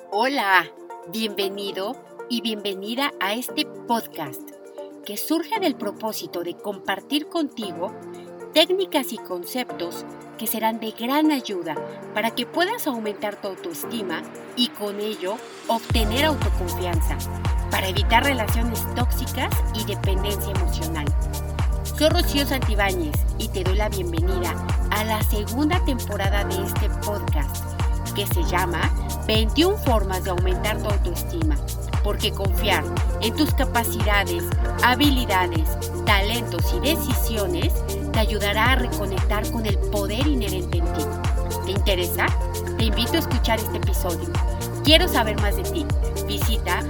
Hola, bienvenido y bienvenida a este podcast que surge del propósito de compartir contigo técnicas y conceptos que serán de gran ayuda para que puedas aumentar tu autoestima y con ello obtener autoconfianza para evitar relaciones tóxicas y dependencia emocional. Soy Rocío Santibáñez y te doy la bienvenida a la segunda temporada de este podcast que se llama 21 formas de aumentar tu autoestima, porque confiar en tus capacidades, habilidades, talentos y decisiones te ayudará a reconectar con el poder inherente en ti. ¿Te interesa? Te invito a escuchar este episodio. Quiero saber más de ti. Visita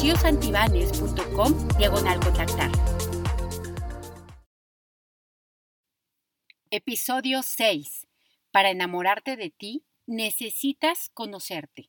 rociosantibanes.com/contactar. Episodio 6. Para enamorarte de ti, necesitas conocerte.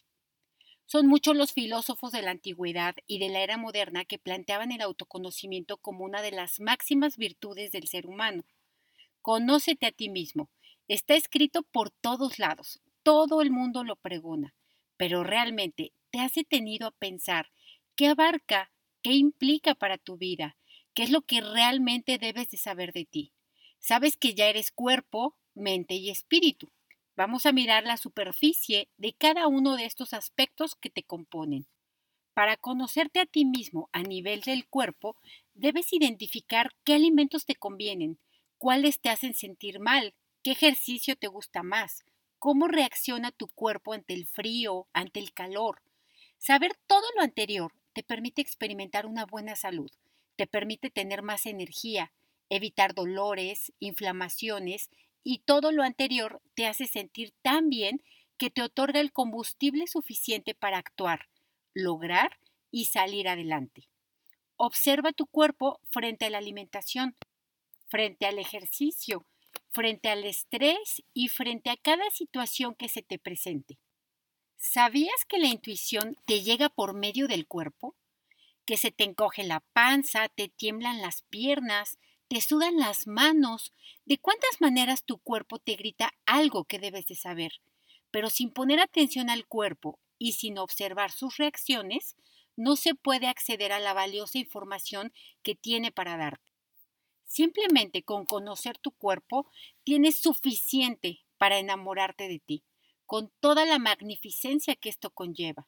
Son muchos los filósofos de la antigüedad y de la era moderna que planteaban el autoconocimiento como una de las máximas virtudes del ser humano. Conócete a ti mismo. Está escrito por todos lados. Todo el mundo lo pregona. Pero realmente, ¿te has detenido a pensar qué abarca, qué implica para tu vida? ¿Qué es lo que realmente debes de saber de ti? Sabes que ya eres cuerpo, mente y espíritu. Vamos a mirar la superficie de cada uno de estos aspectos que te componen. Para conocerte a ti mismo a nivel del cuerpo, debes identificar qué alimentos te convienen, cuáles te hacen sentir mal, qué ejercicio te gusta más, cómo reacciona tu cuerpo ante el frío, ante el calor. Saber todo lo anterior te permite experimentar una buena salud, te permite tener más energía, evitar dolores, inflamaciones y todo lo anterior te hace sentir tan bien que te otorga el combustible suficiente para actuar, lograr y salir adelante. Observa tu cuerpo frente a la alimentación, frente al ejercicio, frente al estrés y frente a cada situación que se te presente. ¿Sabías que la intuición te llega por medio del cuerpo? Que se te encoge la panza, te tiemblan las piernas, te sudan las manos. ¿De cuántas maneras tu cuerpo te grita algo que debes de saber? Pero sin poner atención al cuerpo y sin observar sus reacciones, no se puede acceder a la valiosa información que tiene para darte. Simplemente con conocer tu cuerpo tienes suficiente para enamorarte de ti, con toda la magnificencia que esto conlleva.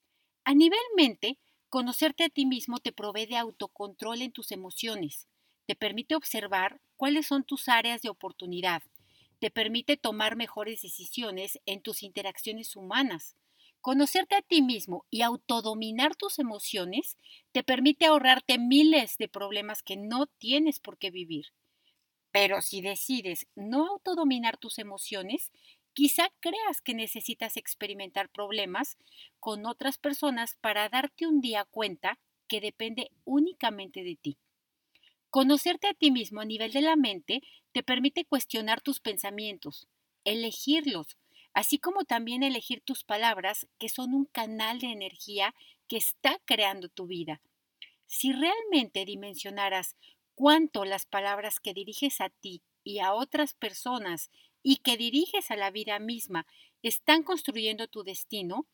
A nivel mente, conocerte a ti mismo te provee de autocontrol en tus emociones, te permite observar cuáles son tus áreas de oportunidad, te permite tomar mejores decisiones en tus interacciones humanas. Conocerte a ti mismo y autodominar tus emociones te permite ahorrarte miles de problemas que no tienes por qué vivir. Pero si decides no autodominar tus emociones, quizá creas que necesitas experimentar problemas con otras personas para darte un día cuenta que depende únicamente de ti. Conocerte a ti mismo a nivel de la mente te permite cuestionar tus pensamientos, elegirlos, así como también elegir tus palabras, que son un canal de energía que está creando tu vida. Si realmente dimensionaras cuánto las palabras que diriges a ti y a otras personas y que diriges a la vida misma están construyendo tu destino,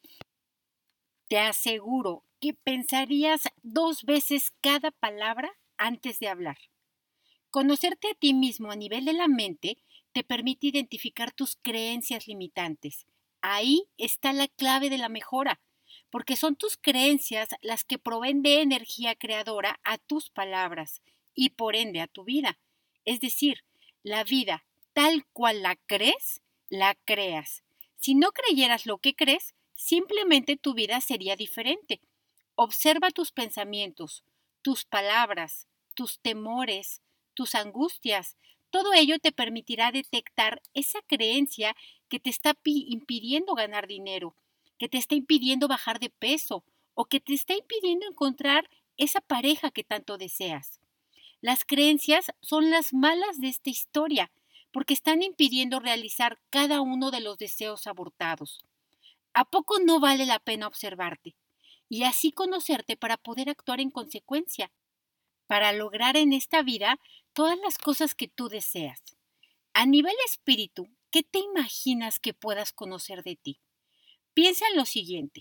te aseguro que pensarías 2 veces cada palabra antes de hablar. Conocerte a ti mismo a nivel de la mente te permite identificar tus creencias limitantes. Ahí está la clave de la mejora, porque son tus creencias las que proveen de energía creadora a tus palabras y por ende a tu vida. Es decir, la vida tal cual la crees, la creas. Si no creyeras lo que crees, simplemente tu vida sería diferente. Observa tus pensamientos, tus palabras, tus temores, tus angustias. Todo ello te permitirá detectar esa creencia que te está impidiendo ganar dinero, que te está impidiendo bajar de peso o que te está impidiendo encontrar esa pareja que tanto deseas. Las creencias son las malas de esta historia porque están impidiendo realizar cada uno de los deseos abortados. ¿A poco no vale la pena observarte y así conocerte para poder actuar en consecuencia, para lograr en esta vida todas las cosas que tú deseas? A nivel espíritu, ¿qué te imaginas que puedas conocer de ti? Piensa en lo siguiente.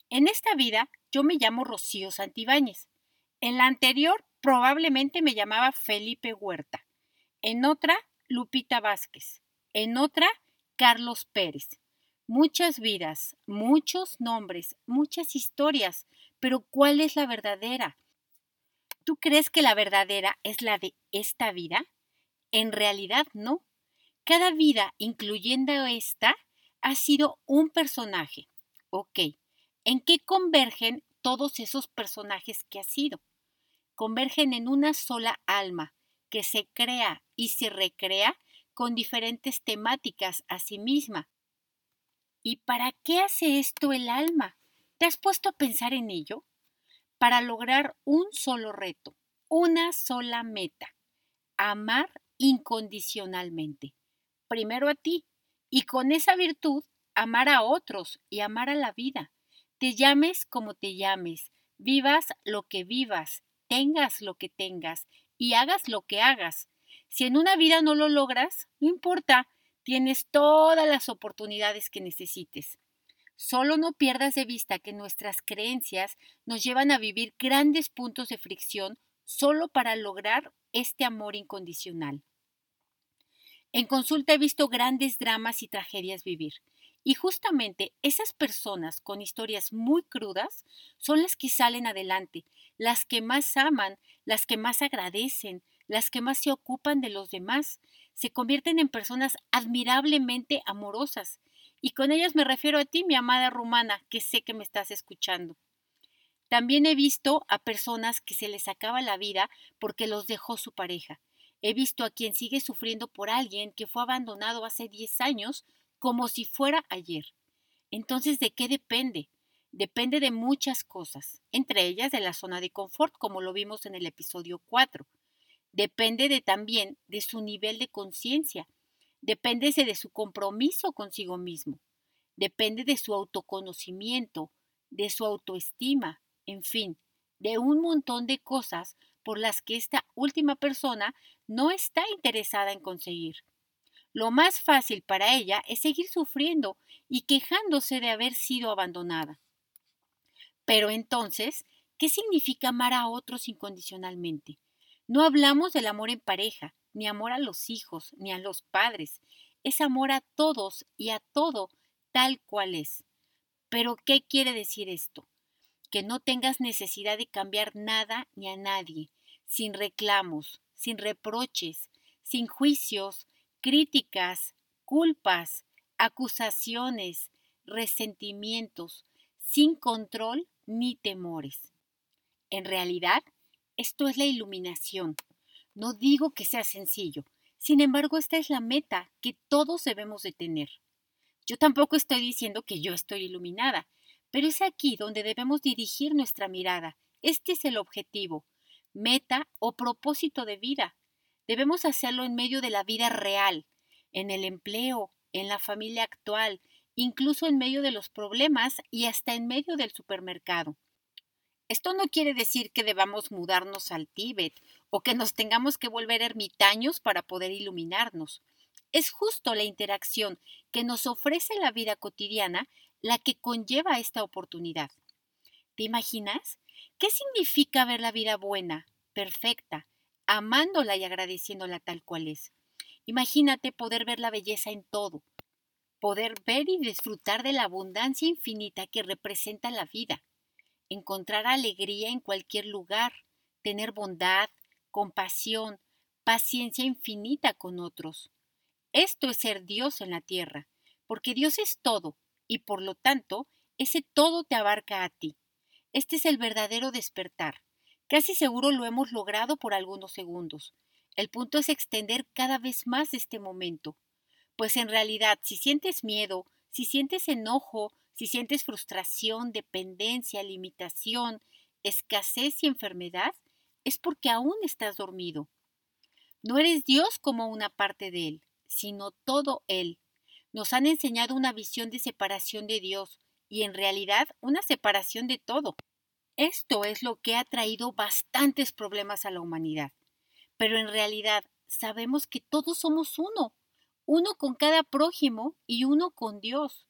En esta vida yo me llamo Rocío Santibáñez. En la anterior probablemente me llamaba Felipe Huerta. En otra, Lupita Vázquez. En otra, Carlos Pérez. Muchas vidas, muchos nombres, muchas historias, pero ¿cuál es la verdadera? ¿Tú crees que la verdadera es la de esta vida? En realidad no. Cada vida, incluyendo esta, ha sido un personaje. Ok, ¿en qué convergen todos esos personajes que ha sido? Convergen en una sola alma que se crea y se recrea con diferentes temáticas a sí misma. ¿Y para qué hace esto el alma? ¿Te has puesto a pensar en ello? Para lograr un solo reto, una sola meta: amar incondicionalmente. Primero a ti, y con esa virtud amar a otros y amar a la vida. Te llames como te llames, vivas lo que vivas, tengas lo que tengas y hagas lo que hagas. Si en una vida no lo logras, no importa, tienes todas las oportunidades que necesites. Solo no pierdas de vista que nuestras creencias nos llevan a vivir grandes puntos de fricción solo para lograr este amor incondicional. En consulta he visto grandes dramas y tragedias vivir. Y justamente esas personas con historias muy crudas son las que salen adelante, las que más aman, las que más agradecen, las que más se ocupan de los demás. Se convierten en personas admirablemente amorosas. Y con ellas me refiero a ti, mi amada rumana, que sé que me estás escuchando. También he visto a personas que se les acaba la vida porque los dejó su pareja. He visto a quien sigue sufriendo por alguien que fue abandonado hace 10 años como si fuera ayer. Entonces, ¿de qué depende? Depende de muchas cosas, entre ellas de la zona de confort, como lo vimos en el episodio 4. Depende también de su nivel de conciencia. Depende de su compromiso consigo mismo. Depende de su autoconocimiento, de su autoestima, en fin, de un montón de cosas por las que esta última persona no está interesada en conseguir. Lo más fácil para ella es seguir sufriendo y quejándose de haber sido abandonada. Pero entonces, ¿qué significa amar a otros incondicionalmente? No hablamos del amor en pareja, ni amor a los hijos, ni a los padres. Es amor a todos y a todo tal cual es. Pero ¿qué quiere decir esto? Que no tengas necesidad de cambiar nada ni a nadie, sin reclamos, sin reproches, sin juicios, críticas, culpas, acusaciones, resentimientos, sin control ni temores. En realidad, esto es la iluminación. No digo que sea sencillo, sin embargo, esta es la meta que todos debemos de tener. Yo tampoco estoy diciendo que yo estoy iluminada, pero es aquí donde debemos dirigir nuestra mirada. Este es el objetivo, meta o propósito de vida. Debemos hacerlo en medio de la vida real, en el empleo, en la familia actual, incluso en medio de los problemas y hasta en medio del supermercado. Esto no quiere decir que debamos mudarnos al Tíbet o que nos tengamos que volver ermitaños para poder iluminarnos. Es justo la interacción que nos ofrece la vida cotidiana la que conlleva esta oportunidad. ¿Te imaginas? ¿Qué significa ver la vida buena, perfecta, amándola y agradeciéndola tal cual es? Imagínate poder ver la belleza en todo, poder ver y disfrutar de la abundancia infinita que representa la vida, encontrar alegría en cualquier lugar, tener bondad, compasión, paciencia infinita con otros. Esto es ser Dios en la tierra, porque Dios es todo y por lo tanto ese todo te abarca a ti. Este es el verdadero despertar. Casi seguro lo hemos logrado por algunos segundos. El punto es extender cada vez más este momento, pues en realidad si sientes miedo, si sientes enojo, si sientes frustración, dependencia, limitación, escasez y enfermedad, es porque aún estás dormido. No eres Dios como una parte de Él, sino todo Él. Nos han enseñado una visión de separación de Dios y en realidad una separación de todo. Esto es lo que ha traído bastantes problemas a la humanidad. Pero en realidad sabemos que todos somos uno, uno con cada prójimo y uno con Dios.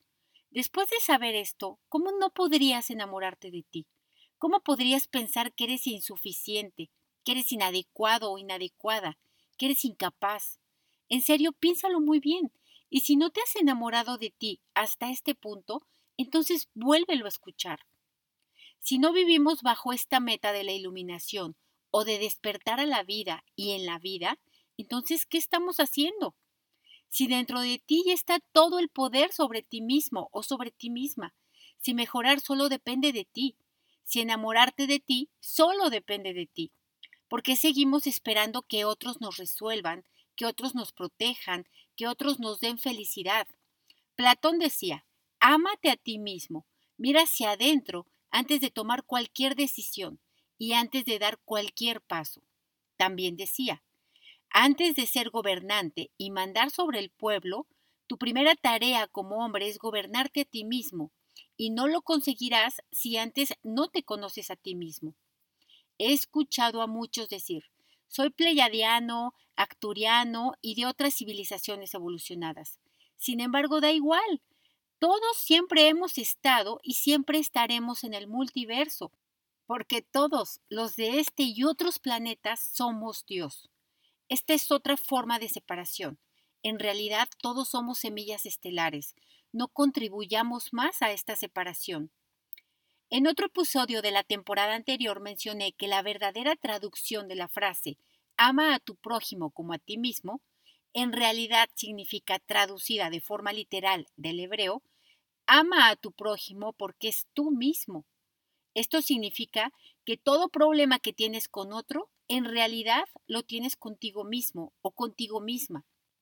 Después de saber esto, ¿cómo no podrías enamorarte de ti? ¿Cómo podrías pensar que eres insuficiente, que eres inadecuado o inadecuada, que eres incapaz? En serio, piénsalo muy bien. Y si no te has enamorado de ti hasta este punto, entonces vuélvelo a escuchar. Si no vivimos bajo esta meta de la iluminación o de despertar a la vida y en la vida, entonces, ¿qué estamos haciendo? Si dentro de ti ya está todo el poder sobre ti mismo o sobre ti misma, si mejorar solo depende de ti, si enamorarte de ti solo depende de ti, ¿por qué seguimos esperando que otros nos resuelvan, que otros nos protejan, que otros nos den felicidad? Platón decía, ámate a ti mismo, mira hacia adentro antes de tomar cualquier decisión y antes de dar cualquier paso. También decía, antes de ser gobernante y mandar sobre el pueblo, tu primera tarea como hombre es gobernarte a ti mismo, y no lo conseguirás si antes no te conoces a ti mismo. He escuchado a muchos decir, soy pleiadiano, acturiano y de otras civilizaciones evolucionadas. Sin embargo, da igual. Todos siempre hemos estado y siempre estaremos en el multiverso, porque todos los de este y otros planetas somos Dios. Esta es otra forma de separación. En realidad, todos somos semillas estelares. No contribuyamos más a esta separación. En otro episodio de la temporada anterior mencioné que la verdadera traducción de la frase ama a tu prójimo como a ti mismo, en realidad significa, traducida de forma literal del hebreo, ama a tu prójimo porque es tú mismo. Esto significa que todo problema que tienes con otro, en realidad lo tienes contigo mismo o contigo misma.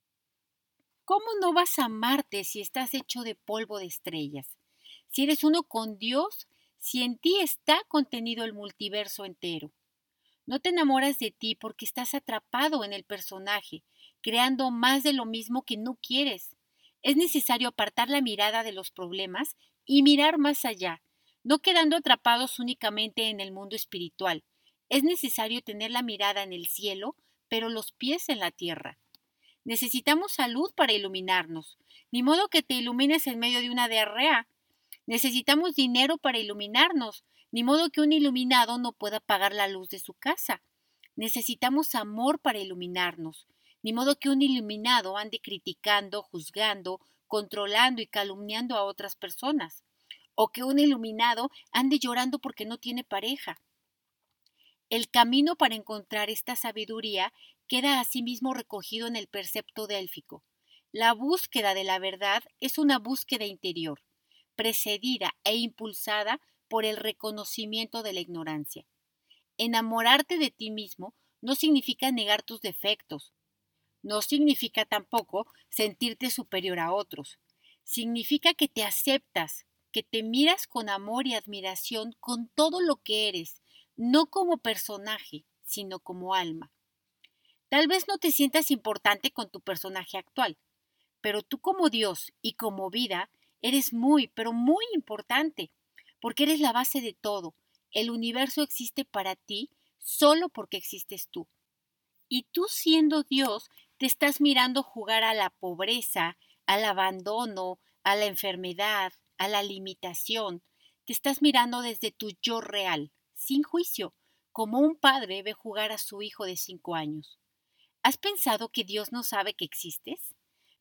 ¿Cómo no vas a amarte si estás hecho de polvo de estrellas? Si eres uno con Dios, si en ti está contenido el multiverso entero. No te enamoras de ti porque estás atrapado en el personaje, creando más de lo mismo que no quieres. Es necesario apartar la mirada de los problemas y mirar más allá, no quedando atrapados únicamente en el mundo espiritual. Es necesario tener la mirada en el cielo, pero los pies en la tierra. Necesitamos salud para iluminarnos. Ni modo que te ilumines en medio de una diarrea. Necesitamos dinero para iluminarnos, ni modo que un iluminado no pueda pagar la luz de su casa. Necesitamos amor para iluminarnos, ni modo que un iluminado ande criticando, juzgando, controlando y calumniando a otras personas, o que un iluminado ande llorando porque no tiene pareja. El camino para encontrar esta sabiduría queda asimismo recogido en el precepto délfico. La búsqueda de la verdad es una búsqueda interior, precedida e impulsada por el reconocimiento de la ignorancia. Enamorarte de ti mismo no significa negar tus defectos, no significa tampoco sentirte superior a otros. Significa que te aceptas, que te miras con amor y admiración con todo lo que eres, no como personaje, sino como alma. Tal vez no te sientas importante con tu personaje actual, pero tú como Dios y como vida eres muy, pero muy importante, porque eres la base de todo. El universo existe para ti solo porque existes tú. Y tú siendo Dios, te estás mirando jugar a la pobreza, al abandono, a la enfermedad, a la limitación. Te estás mirando desde tu yo real, sin juicio, como un padre ve jugar a su hijo de 5 años. ¿Has pensado que Dios no sabe que existes?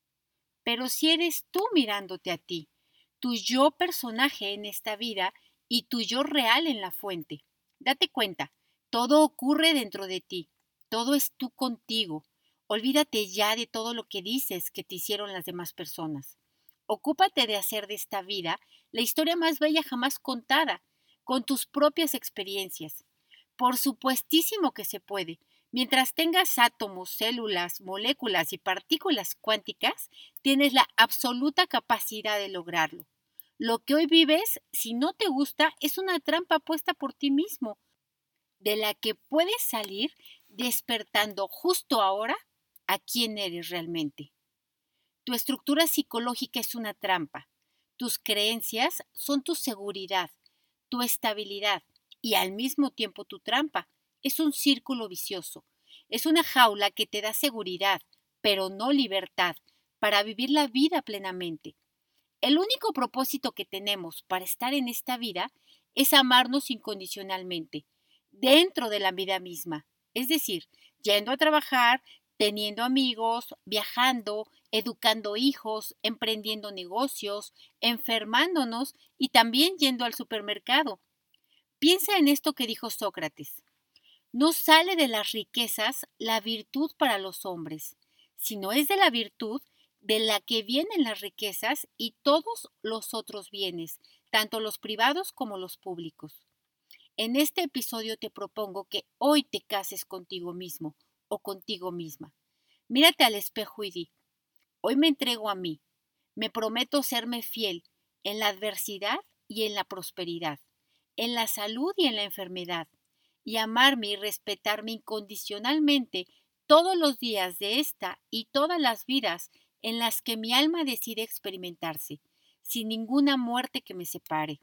Pero si eres tú mirándote a ti, tu yo personaje en esta vida y tu yo real en la fuente. Date cuenta, todo ocurre dentro de ti, todo es tú contigo. Olvídate ya de todo lo que dices que te hicieron las demás personas. Ocúpate de hacer de esta vida la historia más bella jamás contada, con tus propias experiencias. Por supuestísimo que se puede. Mientras tengas átomos, células, moléculas y partículas cuánticas, tienes la absoluta capacidad de lograrlo. Lo que hoy vives, si no te gusta, es una trampa puesta por ti mismo, de la que puedes salir despertando justo ahora a quién eres realmente. Tu estructura psicológica es una trampa. Tus creencias son tu seguridad, tu estabilidad y al mismo tiempo tu trampa. Es un círculo vicioso. Es una jaula que te da seguridad, pero no libertad, para vivir la vida plenamente. El único propósito que tenemos para estar en esta vida es amarnos incondicionalmente, dentro de la vida misma. Es decir, yendo a trabajar, teniendo amigos, viajando, educando hijos, emprendiendo negocios, enfermándonos y también yendo al supermercado. Piensa en esto que dijo Sócrates. No sale de las riquezas la virtud para los hombres, sino es de la virtud de la que vienen las riquezas y todos los otros bienes, tanto los privados como los públicos. En este episodio te propongo que hoy te cases contigo mismo o contigo misma. Mírate al espejo y di, hoy me entrego a mí, me prometo serme fiel en la adversidad y en la prosperidad, en la salud y en la enfermedad, y amarme y respetarme incondicionalmente todos los días de esta y todas las vidas en las que mi alma decide experimentarse, sin ninguna muerte que me separe.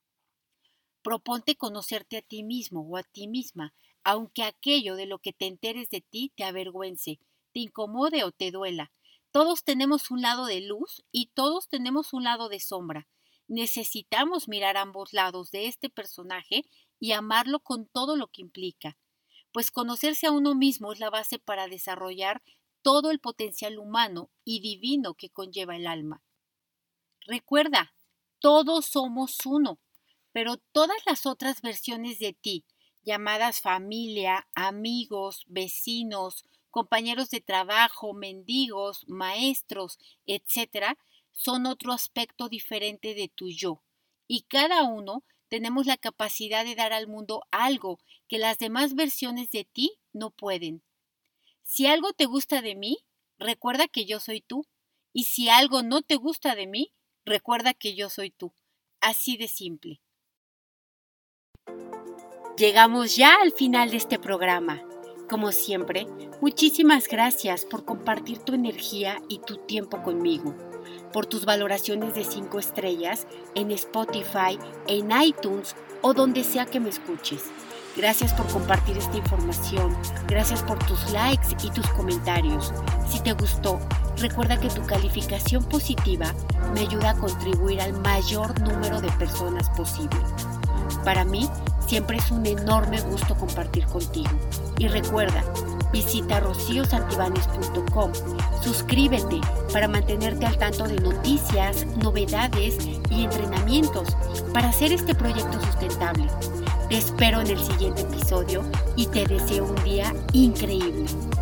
Proponte conocerte a ti mismo o a ti misma, aunque aquello de lo que te enteres de ti te avergüence, te incomode o te duela. Todos tenemos un lado de luz y todos tenemos un lado de sombra. Necesitamos mirar ambos lados de este personaje y amarlo con todo lo que implica, pues conocerse a uno mismo es la base para desarrollar todo el potencial humano y divino que conlleva el alma. Recuerda, todos somos uno, pero todas las otras versiones de ti, llamadas familia, amigos, vecinos, compañeros de trabajo, mendigos, maestros, etc., son otro aspecto diferente de tu yo, y cada uno tenemos la capacidad de dar al mundo algo que las demás versiones de ti no pueden. Si algo te gusta de mí, recuerda que yo soy tú. Y si algo no te gusta de mí, recuerda que yo soy tú. Así de simple. Llegamos ya al final de este programa. Como siempre, muchísimas gracias por compartir tu energía y tu tiempo conmigo, por tus valoraciones de 5 estrellas en Spotify, en iTunes o donde sea que me escuches. Gracias por compartir esta información, gracias por tus likes y tus comentarios. Si te gustó, recuerda que tu calificación positiva me ayuda a contribuir al mayor número de personas posible. Para mí, siempre es un enorme gusto compartir contigo. Y recuerda, visita rociosantibanes.com, suscríbete para mantenerte al tanto de noticias, novedades y entrenamientos para hacer este proyecto sustentable. Te espero en el siguiente episodio y te deseo un día increíble.